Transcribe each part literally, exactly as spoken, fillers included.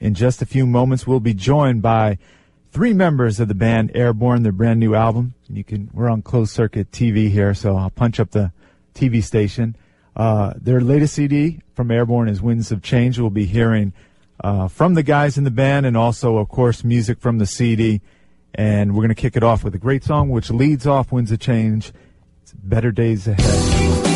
in just a few moments, we'll be joined by three members of the band Airborne, their brand new album. You can we're on closed circuit T V here, so I'll punch up the T V station. Uh, their latest C D from Airborne is Winds of Change. We'll be hearing uh, from the guys in the band and also, of course, music from the C D. And we're going to kick it off with a great song which leads off Winds of Change. It's Better Days Ahead.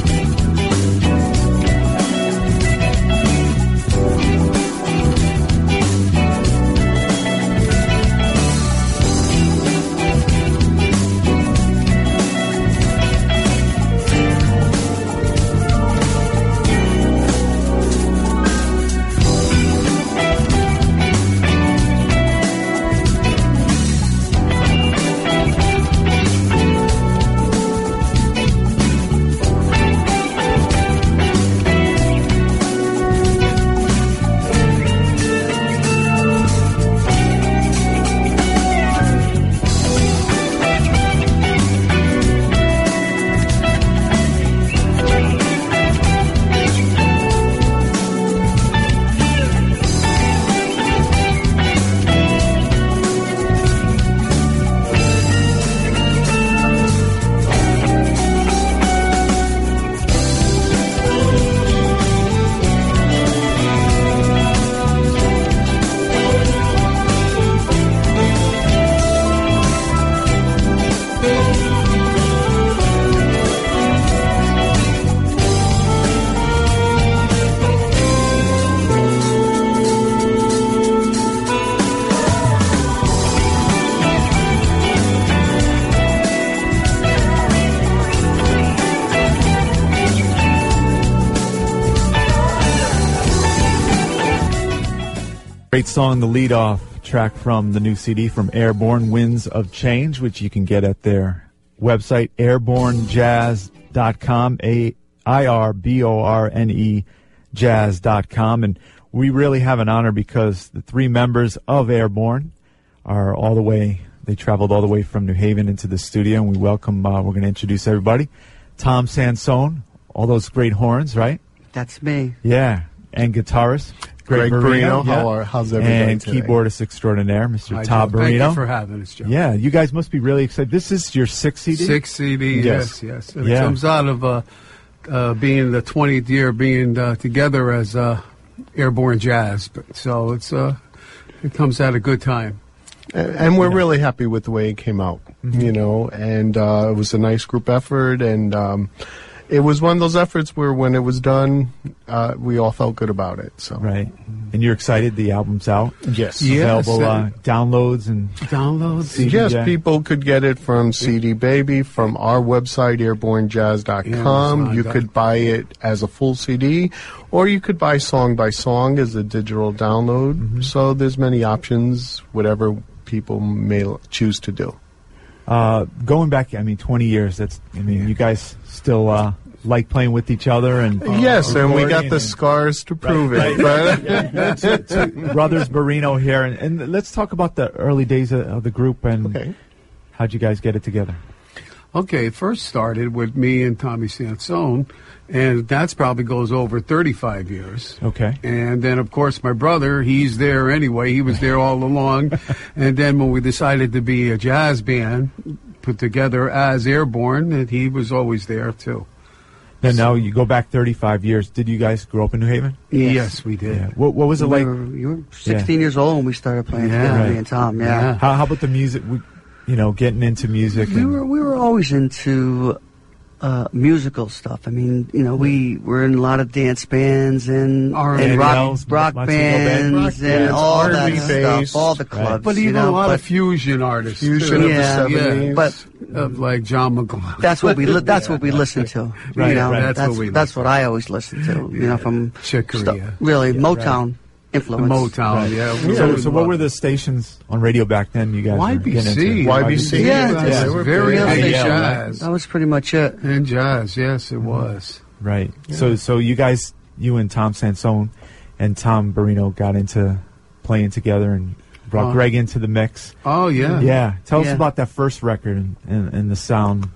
Great song, the lead-off track from the new C D from Airborne, Winds of Change, which you can get at their website, airborne jazz dot com, A I R B O R N E jazz dot com. And we really have an honor because the three members of Airborne are all the way, they traveled all the way from New Haven into the studio, and we welcome, uh, we're going to introduce everybody. Tom Sansone, all those great horns, right? That's me. Yeah, and guitarist. Greg, Greg Barino, yeah. how are, how's everybody and today? keyboardist extraordinaire, Mister Hi, Todd Joe. Barino. Thank you for having us, Joe. Yeah, you guys must be really excited. This is your sixth C D? Sixth C D, yes, yes. And yeah. It comes out of uh, uh, being the twentieth year being uh, together as uh, Airborne Jazz. But, so it's uh, it comes at a good time. And, and we're yeah. really happy with the way it came out, mm-hmm. you know, and uh, it was a nice group effort, and um, it was one of those efforts where when it was done, uh, we all felt good about it. So right. And you're excited the album's out? Yes. yes Available uh, downloads and downloads. C D yes, Jack. People could get it from C D Baby, from our website, airborne jazz dot com. Yeah, you could buy it as a full C D, or you could buy song by song as a digital download. Mm-hmm. So there's many options, whatever people may choose to do. Uh, going back, I mean, twenty years, that's, I mean, you guys still uh, like playing with each other? And uh, yes, and we got the and, scars to prove right, it. Right, yeah. two, two brothers Barino here. And, and let's talk about the early days of, of the group and okay. how'd you guys get it together? Okay, it first started with me and Tommy Sansone, and that's probably goes over thirty-five years. Okay. And then, of course, my brother, he's there anyway. He was there all along. And then when we decided to be a jazz band put together as Airborne, and he was always there, too. And now you go back thirty-five years. Did you guys grow up in New Haven? Yes, yes we did. Yeah. What, what was it we like? Were, you were sixteen yeah. years old when we started playing yeah. together, right. me and Tom, yeah. yeah. How, how about the music? We, you know, getting into music. We and were we were always into uh, musical stuff. I mean, you know, we were in a lot of dance bands and, and rock, rock bands rock and bands, all R and B that based, stuff, all the clubs. Right. But even you know, a lot but, of fusion artists. Fusion too. of yeah, the seventies. Yeah. But of like John McGloin. That's what we li- that's what we listen to. Right, you know, right. That's That's that's what, we that's what I always listen to. You know, from Chick stuff, Corea. really Yeah, Motown right. influence. Motown, Right. yeah. So, so what were the stations on radio back then you guys Y were B getting C. into? Y B C. Yeah, That's yeah. They were very big. big Yeah, jazz. That was pretty much it. And jazz, yes, it was. Right. Yeah. So so you guys, you and Tom Sansone and Tom Barino got into playing together and brought Uh, Greg into the mix. Oh, yeah. Yeah. Tell us Yeah. about that first record and, and, and the sound.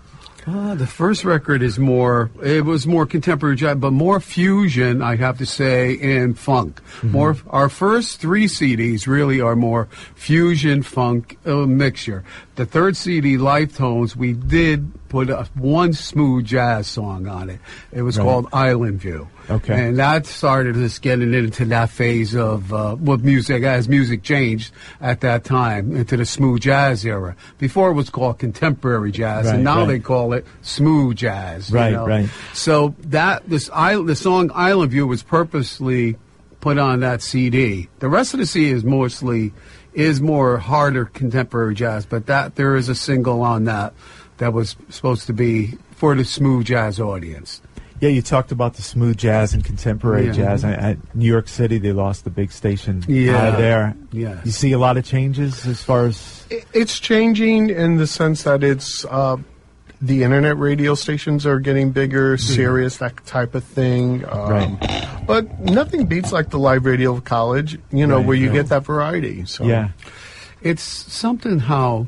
Uh, the first record is more, it was more contemporary jazz, but more fusion, I have to say, and funk. Mm-hmm. More, our first three C Ds really are more fusion funk uh, mixture. The third C D, Life Tones, we did put a, one smooth jazz song on it. It was right. called Island View. Okay. And that started us getting into that phase of uh, what music, as music changed at that time, into the smooth jazz era. Before it was called contemporary jazz, right, and now right. they call it smooth jazz. Right, you know? right. So that this the song Island View was purposely put on that C D. The rest of the C D is mostly is more harder contemporary jazz, but that there is a single on that that was supposed to be for the smooth jazz audience. Yeah, you talked about the smooth jazz and contemporary yeah. jazz. I, at New York City, they lost the big station yeah. out of there. Yeah. You see a lot of changes as far as... It's changing in the sense that it's... Uh, the internet radio stations are getting bigger, Sirius, that type of thing. Um, right. But nothing beats like the live radio of college, you know, right, where you right. get that variety. So. Yeah. It's something how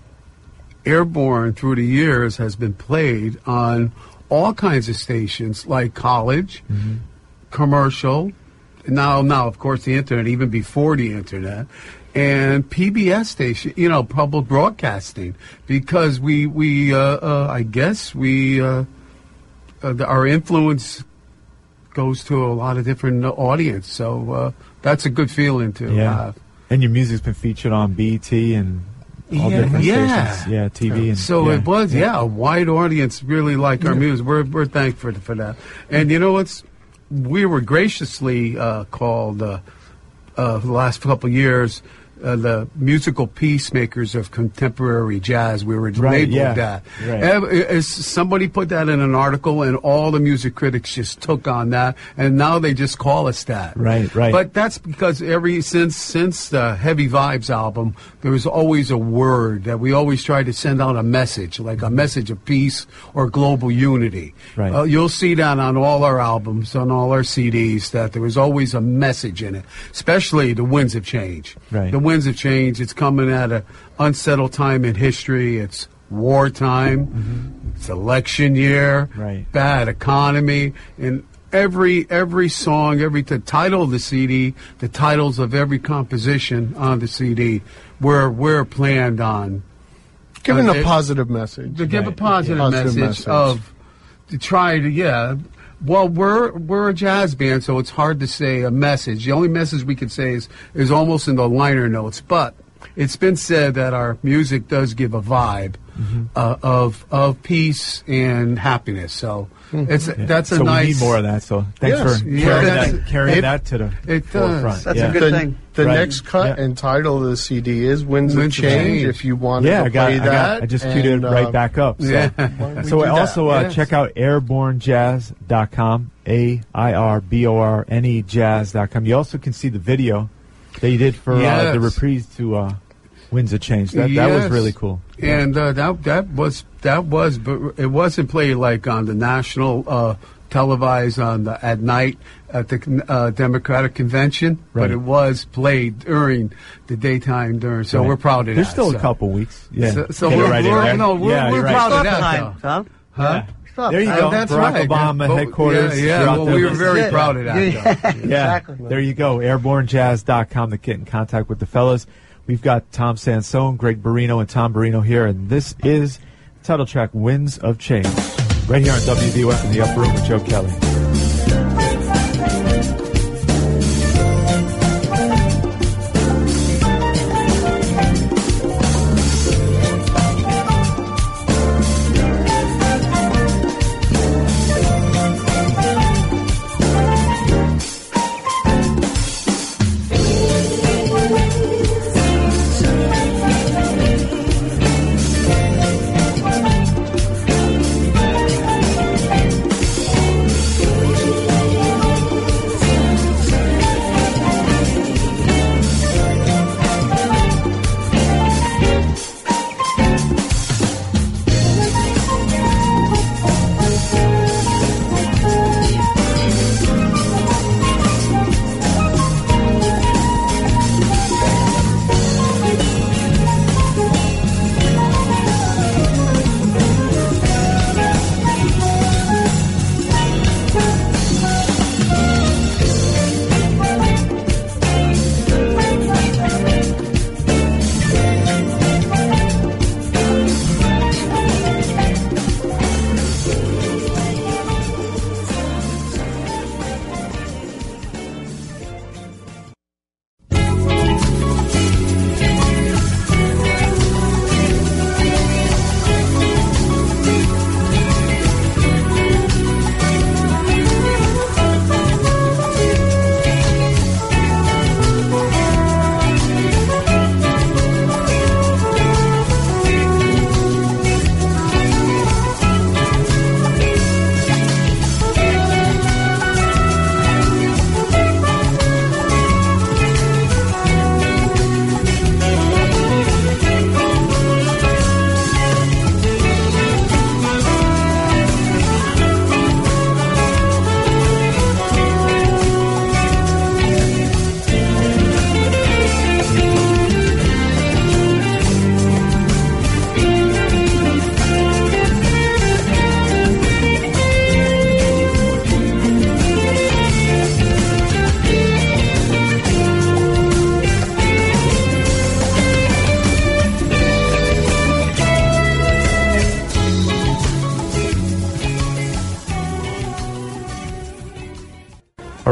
Airborne through the years has been played on all kinds of stations, like college, mm-hmm. commercial, now, now, of course, the internet, even before the internet, and P B S station, you know, public broadcasting, because we, we, uh, uh, I guess we, uh, uh, the, our influence goes to a lot of different uh, audience. So uh, that's a good feeling to yeah. have. And your music's been featured on B E T and all yeah, different yeah. stations. Yeah, T V. And, so yeah, it was, yeah. yeah, a wide audience really like our yeah. music. We're we're thankful for that. And you know what's, we were graciously uh, called uh, uh, for the last couple of years uh, the musical peacemakers of contemporary jazz. We were right, labeled yeah, that. Right. As somebody put that in an article, and all the music critics just took on that, and now they just call us that. Right, right. But that's because every since since the Heavy Vibes album, there was always a word that we always tried to send out a message, like a message of peace or global unity. Right. Uh, you'll see that on all our albums, on all our C Ds, that there was always a message in it, especially the winds of change. Right. The winds of change, it's coming at an unsettled time in history. It's wartime. Mm-hmm. It's election year. Right. Bad economy. And every every song, every the title of the C D, the titles of every composition on the C D, we're, we're planned on. Giving uh, a it, positive message. To give right. a positive, yeah. positive message, message of, to try to, yeah. Well, we're we're a jazz band, so it's hard to say a message. The only message we can say is, is almost in the liner notes. But it's been said that our music does give a vibe mm-hmm. uh, of of peace and happiness. So mm-hmm. it's yeah. that's a so nice. we need more of that. So thanks yes. for yeah, carrying, that's, that, carrying it, that to the it forefront. does. That's yeah. a good the, thing. The Right. next cut yeah. and title of the C D is Winds of Winds of Change. Change. If you wanted Yeah, to I got, play I, that. got, I just queued and, it right uh, back up. So, Yeah. so we do also uh, Yes. check out airborne jazz dot com, A I R B O R N E jazz dot com. You also can see the video that you did for Yes. uh, the reprise to uh, Winds of Change. That, that was Yes. really cool. And uh, that that was that was, but it wasn't played like on the national uh, televised on the at night at the uh, Democratic Convention, Right. but it was played during the daytime. During, so Right. we're proud of There's that. still so. a couple weeks. Yeah, So, so Get it we're, right in we're there. no, we're, yeah, we're you're proud right. of that. time, though. Tom. Huh? Stop. There you Uh, go. that's Barack right. Obama But- headquarters. Yeah, yeah. You're out Well, there we were with- very Yeah. proud of that. Yeah. though. Yeah, Exactly. there you go. airborne jazz dot com to get in contact with the fellas. We've got Tom Sansone, Greg Barino, and Tom Barino here, and this is the title track, Winds of Change, right here on W D O F in the Upper Room with Joe Kelly. Thank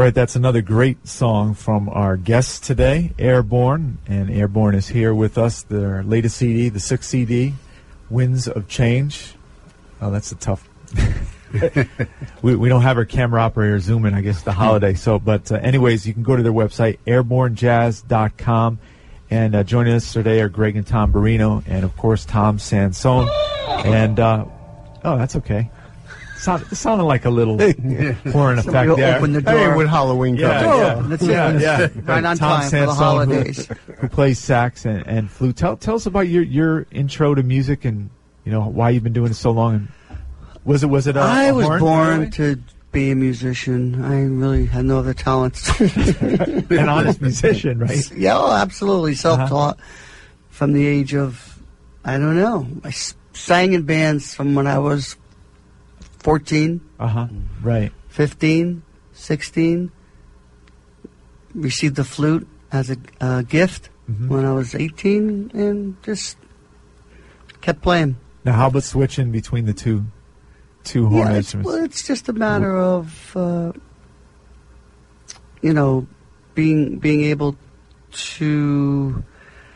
right, that's another great song from our guests today, Airborne. And Airborne is here with us, their latest C D, the sixth C D, Winds of Change. Oh, that's a tough... we, we don't have our camera operator zoom in, I guess, the holiday. So, But uh, anyways, you can go to their website, airborne jazz dot com. And uh, joining us today are Greg and Tom Barino, and, of course, Tom Sansone. And, uh, oh, that's okay. Sound, it sounded like a little pouring effect Somebody there. open the door. Hey, with Halloween Yeah, coming. yeah. That's it. Yeah, yeah. Right on Tom time for Sansone, the holidays. Who, who plays sax and, and flute. Tell, tell us about your, your intro to music and, you know, why you've been doing it so long. And was it was it a, I a was horn, born to be a musician. I really had no other talents. an honest musician, right? Yeah, oh, absolutely. Self-taught uh-huh. from the age of, I don't know. I s- sang in bands from when I was fourteen. Uh-huh, right. fifteen, sixteen. Received the flute as a uh, gift mm-hmm. when I was eighteen and just kept playing. Now, how about switching between the two two horn yeah, instruments? It's, well, it's just a matter of, uh, you know, being being able to...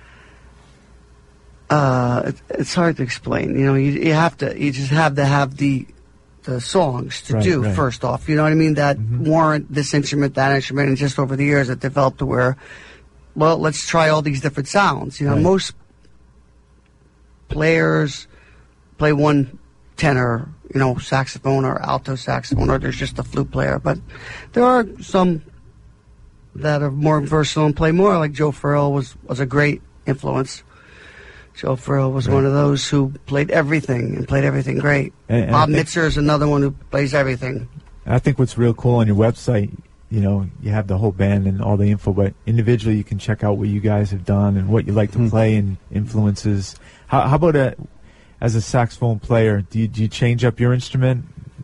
Uh, it, it's hard to explain. You know, you, you have to, you just have to have the the songs to right, do right. first off. You know what I mean? That mm-hmm. warrant this instrument, that instrument, and just over the years it developed to where, well, let's try all these different sounds. You know, right. most players play one tenor, you know, saxophone or alto saxophone, or there's just a flute player. But there are some that are more versatile and play more. Like Joe Farrell was was a great influence. Joe Farrell was right. one of those who played everything and played everything great. And, and Bob Mitzer is another one who plays everything. I think what's real cool on your website, you know, you have the whole band and all the info, but individually you can check out what you guys have done and what you like to mm-hmm. play and influences. How, how about a, as a saxophone player, do you, do you change up your instrument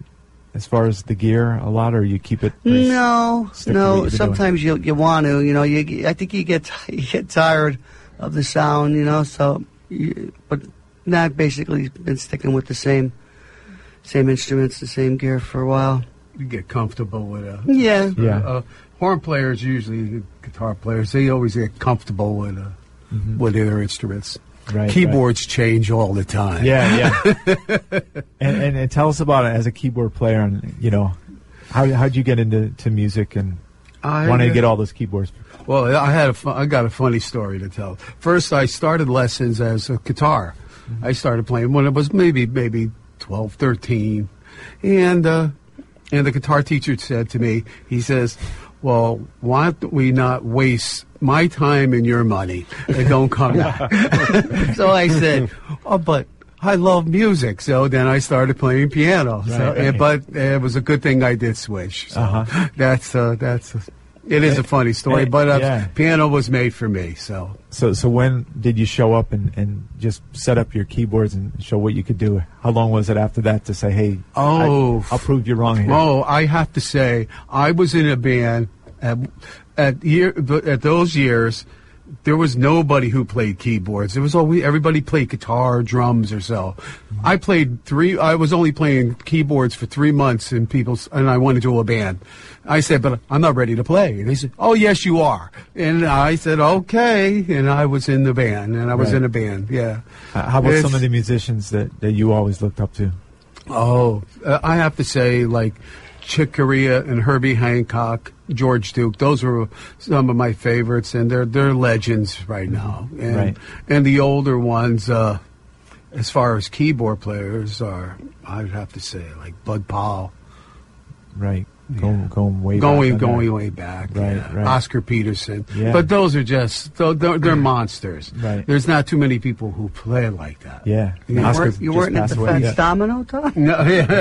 as far as the gear a lot, or you keep it? No, no. Sometimes you you want to, you know. You I think you get you get tired of the sound, you know. So. But now I've basically been sticking with the same same instruments, the same gear for a while. You get comfortable with it. Yeah. yeah. Uh, horn players, usually guitar players, they always get comfortable with uh, mm-hmm. with their instruments. Right, Keyboards right. change all the time. Yeah, yeah. and, and and tell us about it as a keyboard player, and you know, how how'd you get into to music and I, wanted to get all those keyboards? Well, I had a fu- I got a funny story to tell. First, I started lessons as a guitar. Mm-hmm. I started playing when it was maybe maybe twelve, thirteen, and uh, and the guitar teacher said to me, he says, "Well, why don't we not waste my time and your money and don't come back?" So I said, "Oh, but I love music." So then I started playing piano. Right, so, right. And, but it was a good thing I did switch. So uh-huh. that's uh, that's. Uh, It is a funny story, but uh, yeah. piano was made for me. So, so, so when did you show up and, and just set up your keyboards and show what you could do? How long was it after that to say, "Hey, oh, I, I'll prove you wrong"? Here. Oh, I have to say, I was in a band at at year at those years. There was nobody who played keyboards. There was always everybody played guitar, drums, or so. Mm-hmm. I played three. I was only playing keyboards for three months, and people and I went into a band. I said, "But I'm not ready to play." And they said, "Oh, yes, you are." And I said, "Okay." And I was in the band, and I was right. in a band. Yeah. Uh, how about it's, some of the musicians that, that you always looked up to? Oh, uh, I have to say, like Chick Corea and Herbie Hancock, George Duke. Those were some of my favorites, and they're they're legends right now. And, right. and the older ones, uh, as far as keyboard players, are I'd have to say like Bud Powell. Right. Going, yeah. going way going, back. Going way back. Right, yeah. right. Oscar Peterson. Yeah. But those are just, they're, they're monsters. Right. There's not too many people who play like that. Yeah. You Oscar weren't, you weren't at the away. Fats yeah. Domino, Tom? No,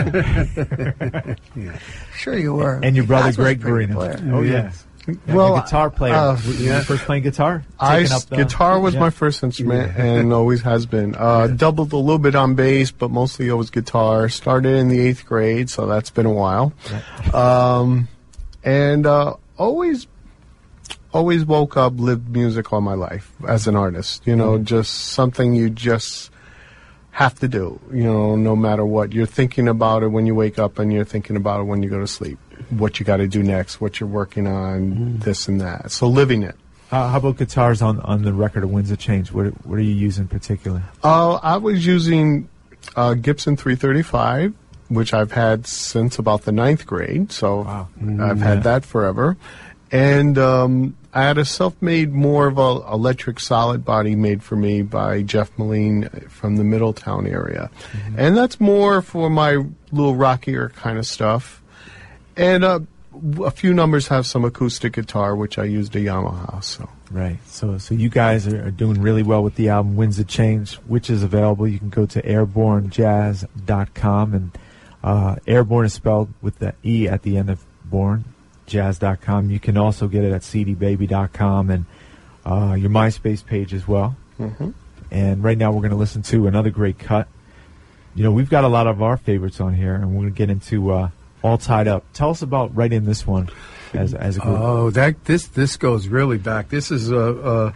yeah. yeah. Sure you were. And your brother That's Greg pretty Barino. player. Oh, Yeah. yes. Yeah, Well, the guitar player. uh, Were you yeah. first playing guitar? I, Taking up the- guitar was yeah. my first instrument and always has been. Uh, doubled a little bit on bass, but mostly always guitar. Started in the eighth grade, so that's been a while. Right. Um, and uh, always, always woke up, lived music all my life as an artist. You know, mm-hmm. just something you just have to do. You know, no matter what, you're thinking about it when you wake up, and you're thinking about it when you go to sleep. what you got to do next, what you're working on, mm. this and that. So living it. Uh, how about guitars on, on the record of Winds of Change? What what are you using particularly? Uh, I was using uh, Gibson three thirty-five, which I've had since about the ninth grade. So wow. mm, I've had yeah. that forever. And um, I had a self-made, more of a electric solid body made for me by Jeff Moline from the Middletown area. Mm-hmm. And that's more for my little rockier kind of stuff. And uh, a few numbers have some acoustic guitar, which I used a Yamaha. So right. So so you guys are, are doing really well with the album Winds of Change, which is available. You can go to airborne jazz dot com, and uh, Airborne is spelled with the E at the end of born, jazz dot com. You can also get it at c d baby dot com and uh, your MySpace page as well. Mm-hmm. And right now we're going to listen to another great cut. You know, we've got a lot of our favorites on here, and we're going to get into uh, All Tied Up. Tell us about writing this one as as a group. Oh, that this this goes really back. This is uh, uh,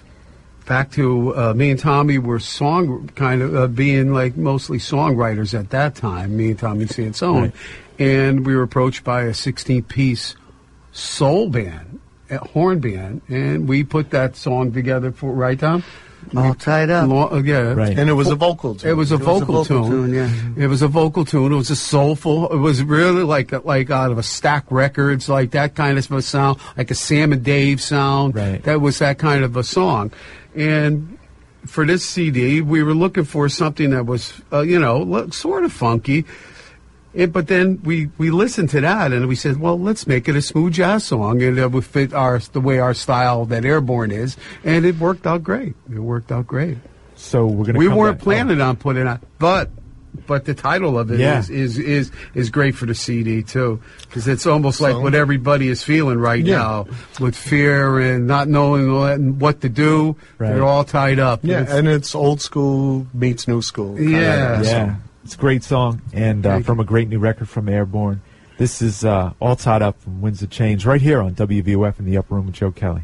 back to uh, me and Tommy were song kind of uh, being like mostly songwriters at that time. Me and Tommy Sansone, right. And we were approached by a sixteen-piece soul band, a horn band, and we put that song together for right, Tom. All Tied Up. Long, yeah, right. And it was a vocal tune. It was a, it vocal, was a vocal tune. tune. Yeah. It was a vocal tune. It was a soulful. It was really like like out of a Stack Records, like that kind of a sound, like a Sam and Dave sound. Right. That was that kind of a song. And for this C D, we were looking for something that was, uh, you know, sort of funky. It, but then we, we listened to that and we said, well, let's make it a smooth jazz song, and it would fit our the way our style that Airborne is, and it worked out great. It worked out great. So we're gonna. We come weren't back. planning oh. on putting it on, but but the title of it Yeah. is, is is is great for the C D too, because it's almost So- like what everybody is feeling right Yeah. now with fear and not knowing what, what to do. Right. They're all tied up. Yeah, It's- and it's old school meets new school. kinda Yeah. Yeah, it's a great song, and uh, Thank from a great new record from Airborne. This is uh, All Tied Up from Winds of Change, right here on W V O F in the Upper Room with Joe Kelly.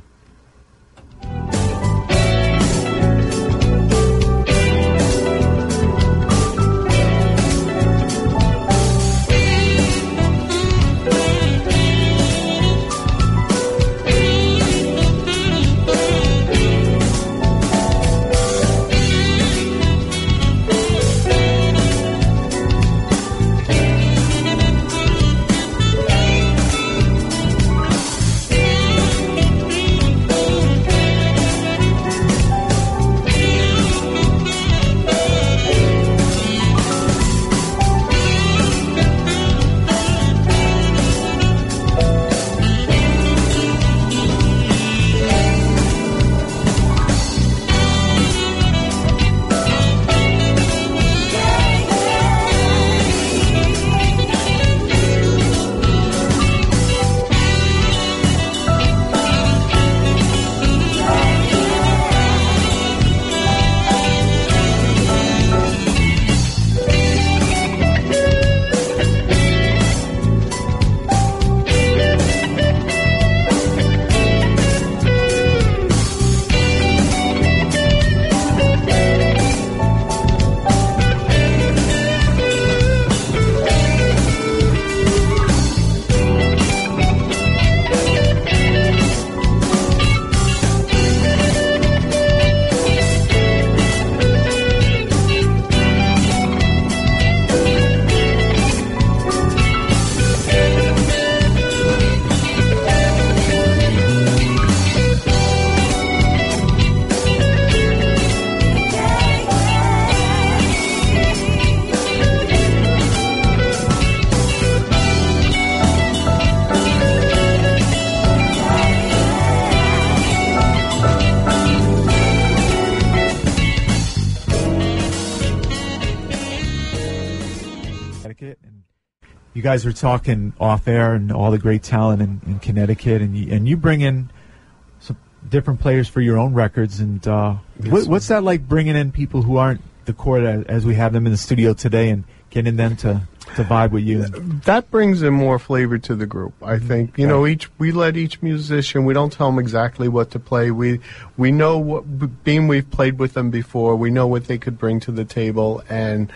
You guys are talking off air and all the great talent in, in Connecticut, and you, and you bring in some different players for your own records. And uh, Yes, what, sir. what's that like, bringing in people who aren't the core as, as we have them in the studio today, and getting them to, to vibe with you? That brings in more flavor to the group. I think you know each we let each musician. We don't tell them exactly what to play. We we know what being we've played with them before. We know what they could bring to the table, and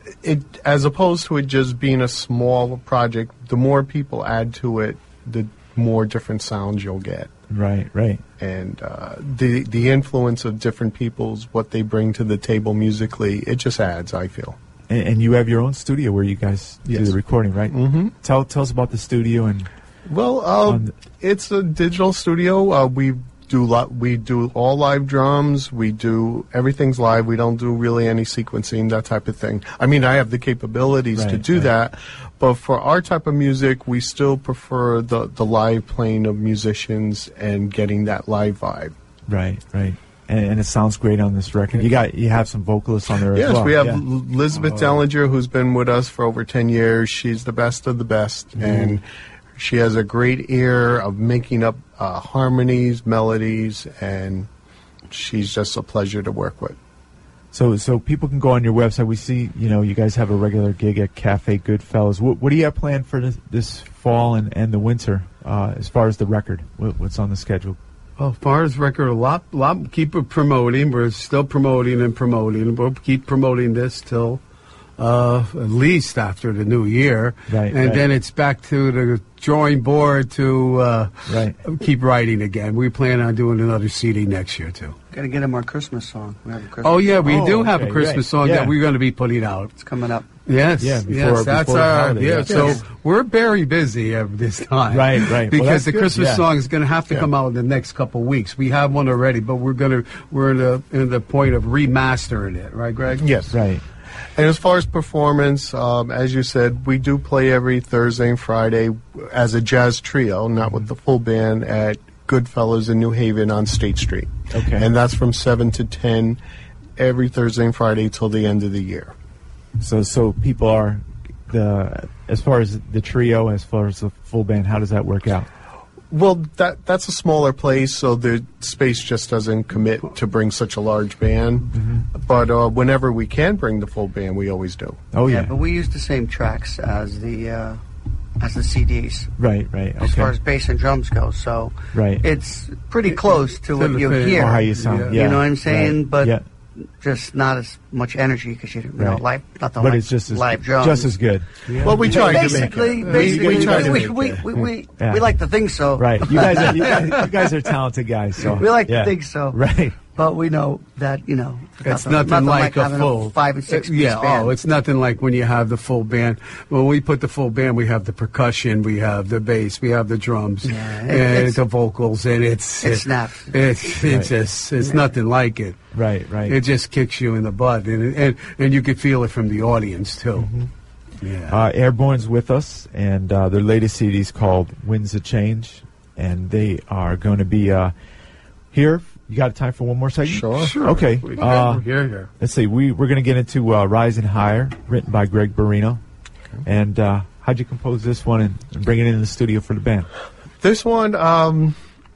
it as opposed to it just being a small project, the more people add to it, the more different sounds you'll get. Right, right. And uh, the the influence of different people's, what they bring to the table musically, it just adds, I feel. And, and you have your own studio where you guys Yes. do the recording, right? Mm-hmm. Tell tell us about the studio and Well, uh, On the- it's a digital studio. Uh, we do li- we do all live drums. We do everything's live. We don't do really any sequencing, that type of thing. I mean, I have the capabilities to Right, do right. that, but for our type of music, we still prefer the the live playing of musicians and getting that live vibe. right, right. And, and it sounds great on this record. You got you have some vocalists on there as Yes, well. we have Yeah. L- Elizabeth Dellinger, who's been with us for over ten years. She's the best of the best, Mm-hmm. and she has a great ear of making up uh, harmonies, melodies, and she's just a pleasure to work with. So so people can go on your website. We see, you know, you guys have a regular gig at Cafe Goodfellas. What, what do you have planned for this, this fall and, and the winter uh, as far as the record? What, what's on the schedule? Well, as far as record, a lot, lot, keep it promoting. We're still promoting and promoting. We'll keep promoting this till uh, at least after the new year. Right, And right. then it's back to the drawing board to uh, Right. keep writing again. We plan on doing another C D next year, too. Got to get him our Christmas song. We have a Christmas Oh, yeah, we Oh, do have a okay, Christmas right. song Yeah. that we're going to be putting out. It's coming up. Yes, Yeah, before- yes, that's before the our holiday, yeah. yeah. So Yes. we're very busy uh, this time, Right, right. Well, Because that's the good, Christmas yeah. song is going to have to Yeah. come out in the next couple weeks. We have one already, but we're going to we're in the in the point of remastering it, right, Greg? Yes. Right. And as far as performance, um, as you said, we do play every Thursday and Friday as a jazz trio, not with the full band, at Goodfellas in New Haven on State Street. Okay. And that's from seven to ten every Thursday and Friday till the end of the year. So so people are the as far as the trio, as far as the full band. How does that work out? Well, that that's a smaller place, so the space just doesn't commit to bring such a large band. Mm-hmm. But uh, whenever we can bring the full band, we always do. Oh yeah. But we use the same tracks as the uh, as the C Ds right. Right. as far Okay. as bass and drums go. So Right. it's pretty close to what the you thing. hear. Oh, how you sound. Yeah. Yeah. You know what I'm saying? Right. But yeah. just not as much energy because you, you know, Right. live, not the But live, it's just as live drums. just as good. Well, we try to make basically, it. basically, we, we try we, to we, make we, it. we, we, Yeah. we like to think so. Right. You guys are you guys, you guys are talented guys. So We like to yeah. think so. Right. But we know that, you know, It's nothing, like, a having full five and six uh, piece yeah. band. Oh, it's nothing like when you have the full band. When we put the full band, we have the percussion, we have the bass, we have the drums, Yeah, it- and it's- the vocals, and it's It snaps. It's Right. it's just it's nothing like it. Right. Right. It just kicks you in the butt, and and and you could feel it from the audience too. Mm-hmm. Yeah. Uh, Airborne's with us, and uh, their latest C D is called Winds of Change, and they are going to be uh, here. You got time for one more segment? Sure. Sure. Okay. We- Uh, here, here. Let's see. We we're going to get into uh, Rising Higher, written by Greg Barino. And uh, how'd you compose this one and, and bring it into the studio for the band? This one, um,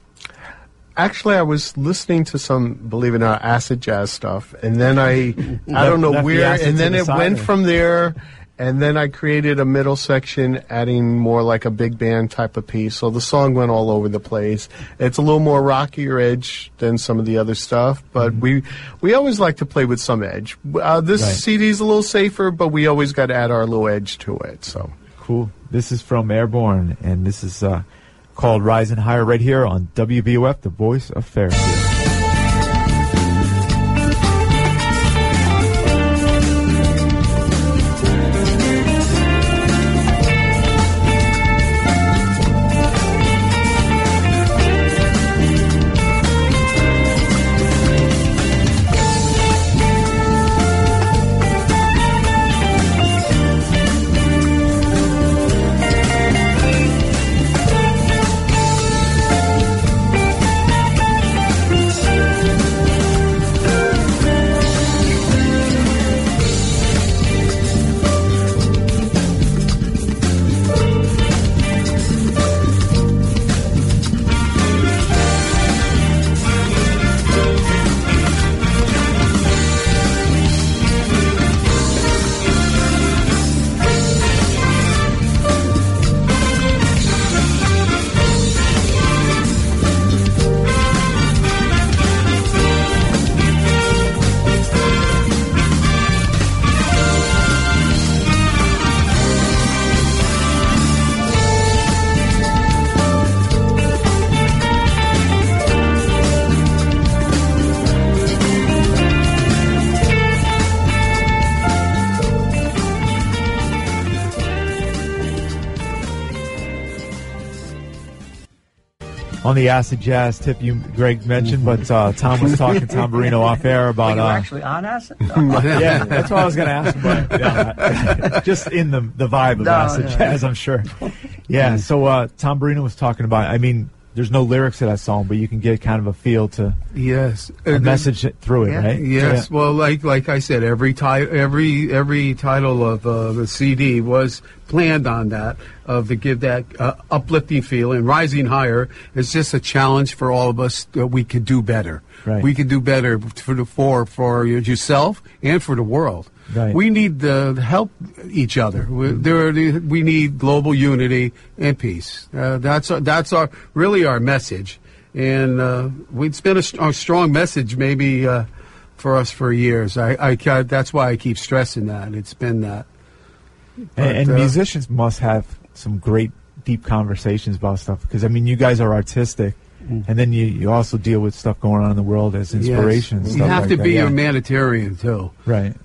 actually, I was listening to some, believe it or not, acid jazz stuff, and then I, I don't know Left the where, acid and to then the it side, went or- from there, and then I created a middle section, adding more like a big band type of piece. So the song went all over the place. It's a little more rockier edge than some of the other stuff, but we we always like to play with some edge. Uh, this Right. C D is a little safer, but we always got to add our little edge to it. So. Cool. This is from Airborne, and this is uh, called Rising Higher right here on W B O F, the voice of Fairfield. Rising on the acid jazz tip you, Greg, mentioned, but uh, Tom was talking, Tom Barino, off air about. Wait, you're uh, actually on acid? yeah, that's what I was going to ask about. Yeah, just in the the vibe of No, acid yeah. jazz, I'm sure. Yeah, so uh, Tom Barino was talking about. I mean, there's no lyrics to that song, but you can get kind of a feel to Yes. a Uh, message through it, Yeah. right? Yes, Yeah. well, like like I said, every ti- every every title of uh, the C D was planned on that, of to give that uh, uplifting feeling. Rising Higher is just a challenge for all of us that we could do better. Right. We could do better for the for for yourself and for the world. Right. We need to help each other. We, there are the, we need global unity and peace. Uh, that's our, that's our really our message. And uh, it's been a, st- a strong message, maybe uh, for us for years. I, I ca- that's why I keep stressing that. It's been that. And, and But, uh, musicians must have some great, deep conversations about stuff because I mean, you guys are artistic, and then you, you also deal with stuff going on in the world as inspiration. And Yes. stuff You have like to that. be yeah. a humanitarian too. Right.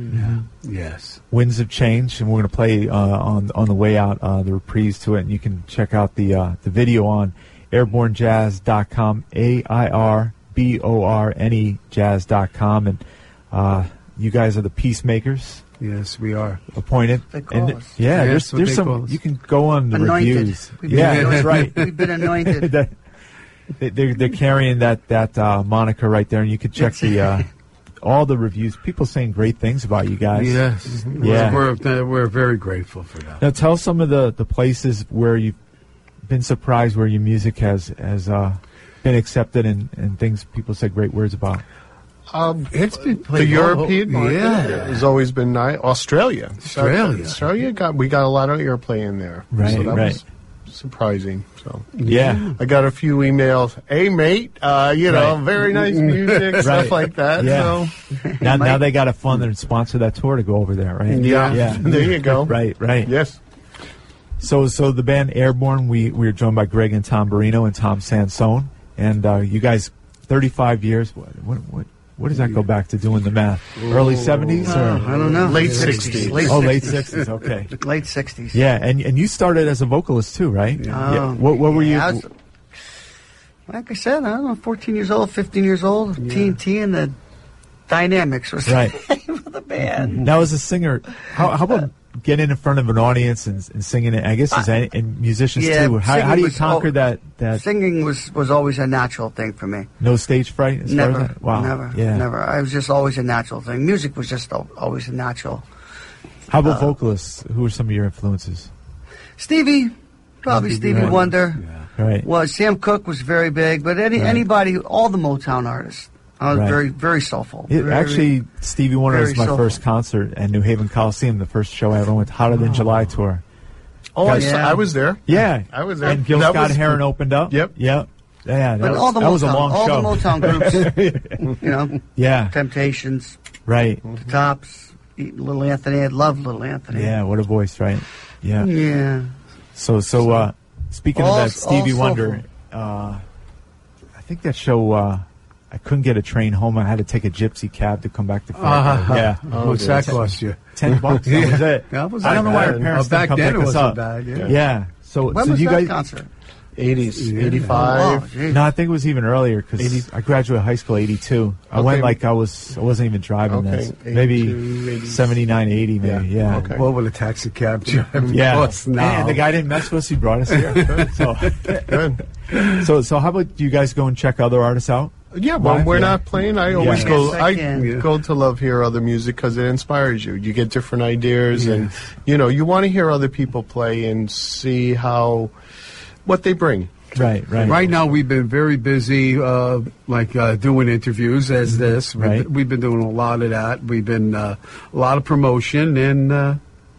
Yes. Winds of Change, and we're going to play uh, on on the way out uh, the reprise to it, and you can check out the uh, the video on airborne jazz dot com, A I R B O R N E jazz dot com, and uh, you guys are the peacemakers Yes, we are. appointed. They call and us. yeah, Yeah, there's that's what there's they some call us. you can go on the Anointed. reviews. We've been Yeah, anointed. that's right. We've been anointed. That- they- they're, they're carrying that that uh, moniker right there, and you can check the uh, all the reviews. People saying great things about you guys. Yes. Yeah. We're, we're, we're very grateful for that. Now tell some of the, the places where you've been surprised where your music has has uh, been accepted and, and things people said great words about. Um, It's been the played European all- market yeah. has always been nice. Australia, Australia. Australia got we got a lot of airplay in there. Right, so that right. was surprising. So Yeah. I got a few emails. Hey, mate, uh, you know, Right. very nice music, Right. stuff like that. Yeah. So Now, now they got to fund and sponsor that tour to go over there, right? yeah, Yeah. there you go. Right, right. Yes. So, so the band Airborne, we we are joined by Greg and Tom Barino and Tom Sansone, and uh, you guys, thirty-five years. What, what, what, what does that go back to? Doing the math, early seventies Uh, or I don't know. Late sixties. Late oh, late sixties. sixties? Okay. Late sixties. Yeah, and and you started as a vocalist too, right? Um, What what were you? yeah, I was- like I said, I don't know, fourteen years old, fifteen years old, T N T and the Dynamics was Right. the name of the band. Now, as a singer, how, how about getting in front of an audience and, and singing it? I guess as any, and musicians Yeah, too. How, singing how do you was conquer al- that that Singing was, was always a natural thing for me. no stage fright? As far as Never. that? Wow. Never. Yeah. Never. I was just always a natural thing. Music was just al- always a natural. How about Uh, vocalists? Who are some of your influences? Stevie, probably Stevie Stevie Wonder. Wonder. Yeah. Right. Well, Sam Cooke was very big, but any Right. anybody, all the Motown artists, I was Right. very, very soulful. It, Very- actually, Stevie Wonder was very my soulful. first concert at New Haven Coliseum, the first show I ever went to, Hotter Than July tour. Oh, I, Yeah. saw, I was there. Yeah. I was there. And Gil That Scott was- Heron opened up. Yep. Yep. Yeah, that, but was, all the that Motown, was a long all show. the Motown groups, you know, Yeah, Temptations, right. The Tops, Little Anthony. I loved Little Anthony. Yeah, what a voice, right? Yeah. Yeah. So, so uh, speaking All- of that, Stevie all Wonder, soulful. uh, I think that show, uh, I couldn't get a train home. I had to take a gypsy cab to come back to Fairfield. Uh, Yeah. What's that cost you? Ten bucks. That was it. That was I don't know why our bad. parents Uh, back didn't come then pick it us wasn't up. bad, yeah. Yeah. So, When so was you that guys, concert? eighties, Yeah. eighty-five. Oh, geez. no, I think it was even earlier because I graduated high school eighty-two. I Okay. went like I was, I wasn't even driving Okay, then. Maybe eighty-two, eighty. seventy-nine, eighty, maybe. Yeah. Yeah. Okay. What would a taxi cab driver Yeah. cost now? And the guy didn't mess with us. He brought us here. so, Good. so, so how about you guys go and check other artists out? Yeah, when Live, we're yeah. not playing, I always Yeah. go. Yes, I I can. go to love hear other music because it inspires you. You get different ideas, and you know you want to hear other people play and see how what they bring. Right, right. Right now, we've been very busy, uh, like uh, doing interviews as this. We've, Right. we've been doing a lot of that. We've been uh, a lot of promotion and uh,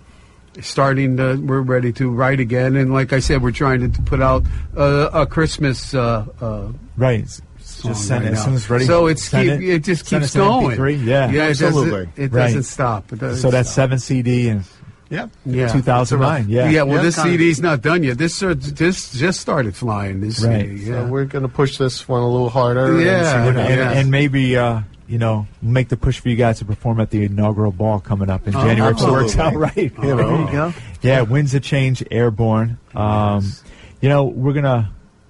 starting. To, we're ready to write again. And like I said, we're trying to put out uh, a Christmas. Uh, uh, Right. S- song Just send right it as now. soon as ready. So it's send keep, it, just send keeps us an going. M P three. Yeah. yeah, it Absolutely. doesn't, it Right. doesn't stop. It doesn't So that's stop. seven C D and Yeah, Yeah. two thousand nine. Yeah. Yeah, well, Yeah. this C D's not done yet. This uh, this just started flying. This Right. C D, so yeah. we're going to push this one a little harder. Yeah. and see what And, and, happens. and maybe, uh, you know, make the push for you guys to perform at the inaugural ball coming up in Oh, January if it works out absolutely. right. You know. There you go. Yeah, Winds of Change, Airborne. Um, you know, we're going to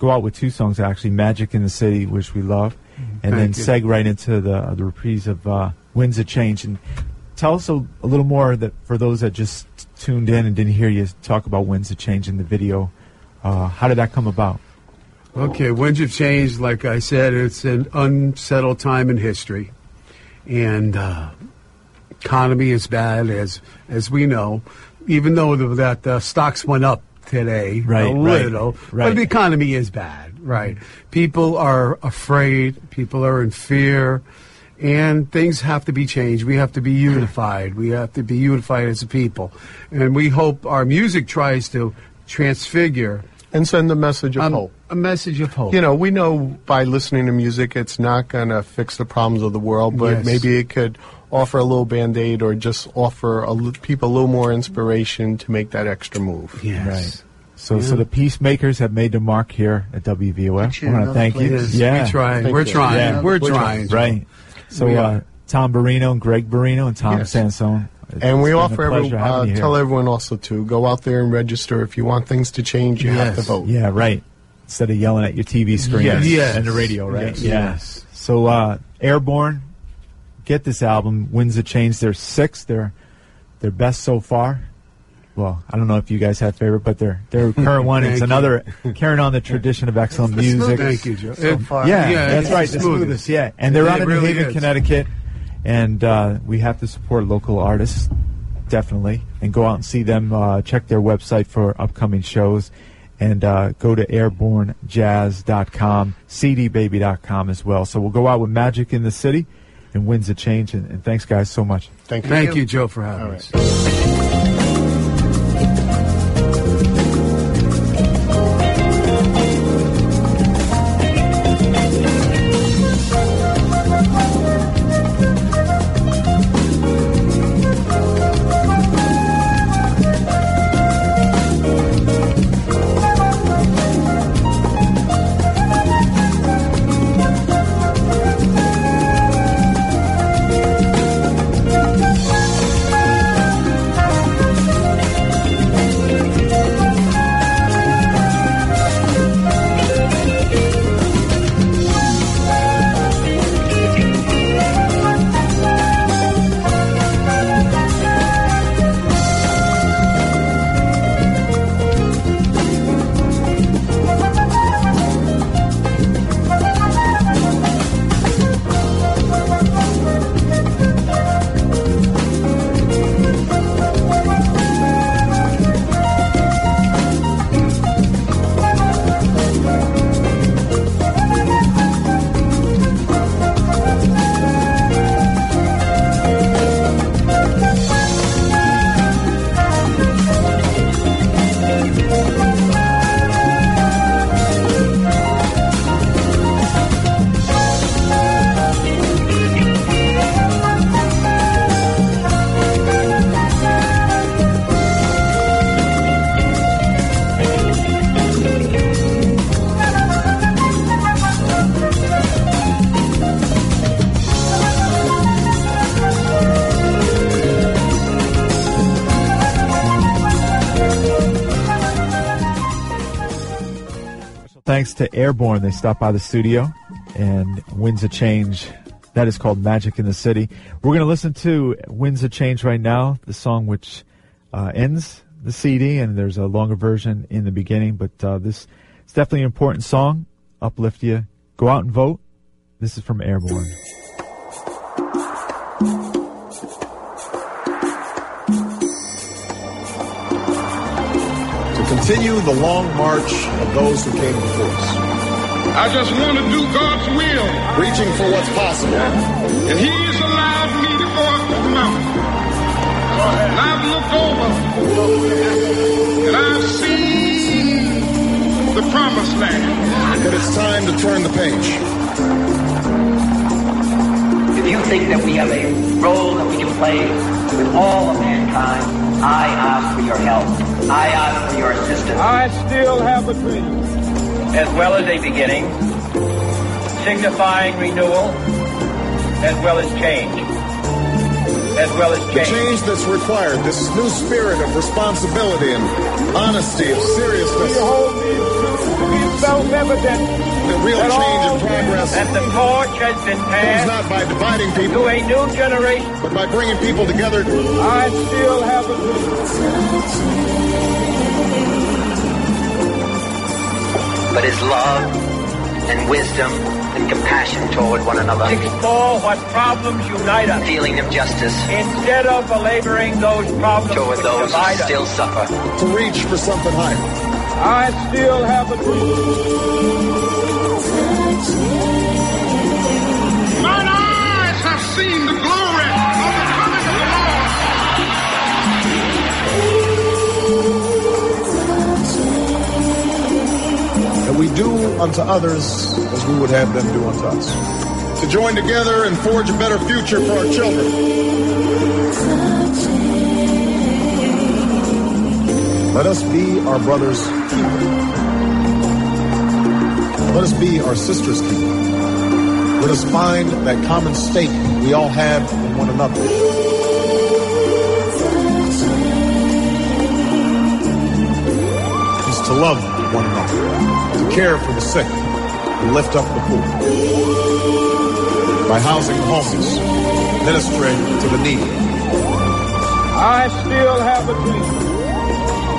go out with two songs, actually, Magic in the City, which we love, and Thank then you. seg right into the the reprise of uh, Winds of Change. And tell us a, a little more that for those that just tuned in and didn't hear you talk about Winds of Change in the video. Uh, how did that come about? Okay, Winds of Change, like I said, it's an unsettled time in history. And uh, economy is bad, as as we know, even though the, that the stocks went up today Right, a right, little. right. But the economy is bad, right? People are afraid. People are in fear. And things have to be changed. We have to be unified. We have to be unified as a people. And we hope our music tries to transfigure And send the message of um, hope. a message of hope. You know, we know by listening to music, it's not going to fix the problems of the world, but Yes. maybe it could offer a little Band-Aid or just offer a, li- people a little more inspiration to make that extra move. Yes. Right. So, Yeah. so the Peacemakers have made their mark here at W V O F. Thank you. I want to Another thank you. place. Yes, Yeah, we try. Thank We're you. trying. Yeah. We're, We're trying. right. So, We uh, are. Tom Barino and Greg Barino and Tom Yes. Sansone. And we It's been a offer every, pleasure having uh, you here. tell everyone also to go out there and register. If you want things to change, you have to Yes. vote. Yeah, right. Instead of yelling at your T V screen Yes. Yes. and the radio, right? Yes. Yeah. Yes. So, uh, Airborne, get this album, Winds of Change. They're sixth. They're their best so far. Well, I don't know if you guys have favorite, but their their current one is Thank you. another carrying on the tradition of excellent music. Thank you, Joe. So It- far. Yeah, Yeah, that's it's right. the The smoothest. smoothest, yeah. And they're It out in New really Haven, is. Connecticut, and uh, we have to support local artists, definitely, and go out and see them. Uh, check their website for upcoming shows, and uh, go to airborne jazz dot com, c d baby dot com as well. So we'll go out with Magic in the City and Winds of Change, and, and thanks, guys, so much. Thank you. Thank you, Joe, for having All us. right. Thanks to Airborne. They stopped by the studio, and Winds of Change. That is called Magic in the City. We're going to listen to Winds of Change right now, the song which uh, ends the C D, and there's a longer version in the beginning, but uh, this is definitely an important song. Uplift you. Go out and vote. This is from Airborne. To continue the long march of those who came before us, I just want to do God's will. reaching for what's possible. And He's allowed me to go up the mountain. And I've looked over and I've seen the promised land. But it's time to turn the page. If you think that we have a role that we can play with all of mankind, I ask for your help. I ask for your assistance. I still have a dream. As well as a beginning, signifying renewal, as well as change. as well as The change. change that's required, this new spirit of responsibility and honesty, of seriousness, Behold these truths to be self-evident. the real That change all and progress That the torch has been comes passed not by dividing to people, a new generation. but by bringing people together. I still have a dream. But is love and wisdom and compassion toward one another. Explore what problems unite us. Feeling of justice. Instead of belaboring those problems toward those who still suffer. To reach for something higher. I still have a dream. Mine eyes have seen the glory of the coming of the Lord. That we do unto others as we would have them do unto us. To join together and forge a better future for our children. Let us be our brother's keeper. Let us be our sister's keeper. Let us find that common stake we all have in one another. Is to love one another, to care for the sick, and lift up the poor. By housing the homeless, ministering to the needy. I still have a dream.